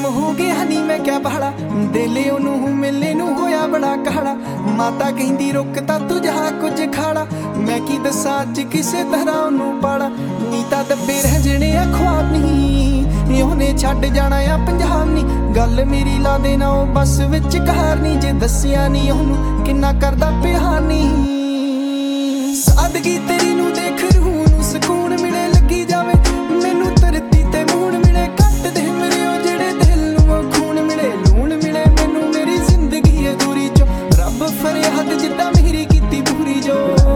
हो गया नी मैं क्या भाड़ा दिले ओनू मिलने नू होया बड़ा कहड़ा माता कहंदी रुकता तू जहा कुछ खाड़ा मैं की दसा अज किसे तरह ओनू पाड़ा नीता दब्बे रह जने आ ख्वाब नहीं ओने छड्ड जाना आ पंजाब नी गल मेरी ला देना ओ बस विच कार नी जे दसिया नी ओनू किन्ना करदा प्यार नी सादगी तेरी नू देख रूह नू सुकून मिले लगी जावे मैनू धरती ते मून मिले कट दे मेरे ओ जेड़े दिल नू खून मिले लूण मिले मैनू मेरी जिंदगी अधूरी चो रब फरियाद जिद्दां मेरी कीती पूरी जो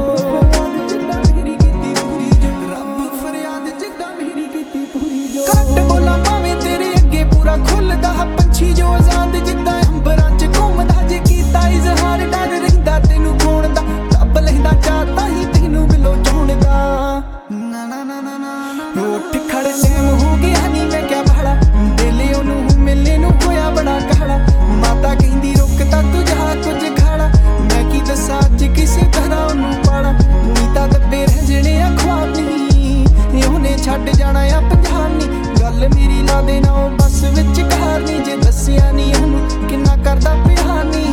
कट बोला भावें तेरे अगे पूरा खुलदा पंछी जो आजाद जिद्दां अंबरां च घूमदा जे कीता इजहार डर रहिंदा तैनू खोण दा रब लहिंदा चाहता ही तैनू बिलो चाहुंदा ना ना ना ना ना उठ खड़ टैम हो गया नी मैं क्या भाड़ा दिले ओनू मिलने नू होया बड़ा कहड़ा माता कहंदी रुकता तू जहा कुछ खाड़ा मैं की दसा अज किसे तरह ओनू पाड़ा नीता दब्बे रह जने आ ख्वाब नहीं ओने छड्ड जाना आ पंजाब नी गल मेरी ला देना ओ बस विच कार नी जे दसिया नी ओनू किन्ना करदा प्यार नी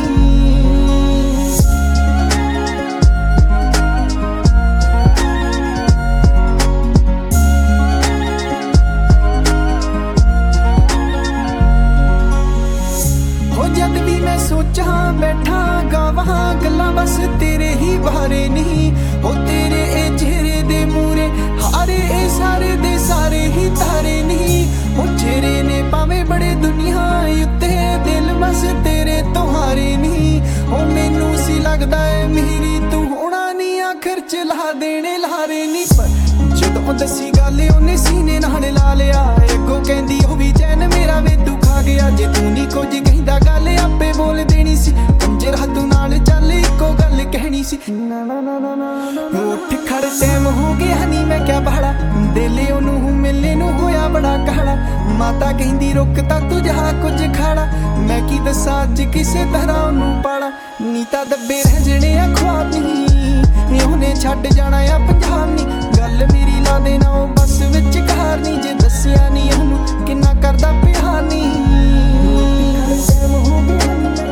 जद भी मैं सोचा बैठा गावां गल्लां बस तेरे ही बारे नहीं हो तेरे ए चेहरे दे मूरे हारे ए सारे दे सारे ही तारे नहीं हो चेहरे ने पावे बड़े दुनिया उत्ते दिल बस तेरे तो हारे नहीं हो मैनू सी लगदा है मेरी तू होना नहीं आखिर चला देने लारे नहीं पर जदों दसी गल ओने सीने नाल ला लिया अगों कहंदी ओ भी चैन मेरा वे तू खा गया जे तू नहीं कुछ कहंदा गल आपे बोल देनी सी कंजरा तू नाल चल इको गल कहनी सी ना ना ना ना ना उठ खड़ टैम हो गया नी मैं क्या भाड़ा दिले ओनू मिलने नू होया बड़ा कहड़ा माता कहंदी रुकता तू जहा कुछ खाड़ा मैं की दसा अज किसे तरह ओनू पाड़ा नीता दब्बे रह जने आ ख्वाब नहीं ओने छड्ड जाना आ पंजाब नी गल मेरी ला देना ओ बस विच कार नी जे दसिया नी ओनू किन्ना करदा प्यार नी टैम हो गया